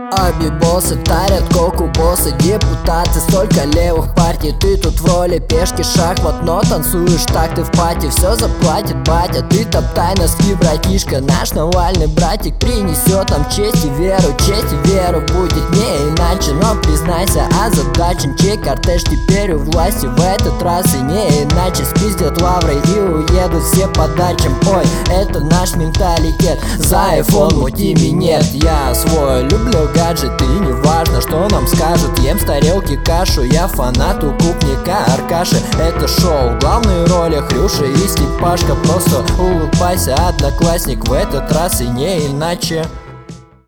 Боссы тарят коку, боссы, депутаты, столько левых партий. Ты тут в роли пешки шахмат, но танцуешь так ты в пати. Все заплатит батя, ты топтай носки, братишка. Наш Навальный братик принесет нам честь и веру. Честь и веру будет не иначе, но признайся, озадачен чей кортеж теперь у власти в этот раз и не иначе. Спиздят лавры и уедут все по дачам. Ой, это наш менталитет, за iPhone мути нет. Я свой люблю гаджеты, и не важно, что нам скажут. Ем с тарелки кашу, я фанат укупника Аркаши. Это шоу, в главной роли Хрюша и Степашка. Просто улыбайся, одноклассник, в этот раз и не иначе.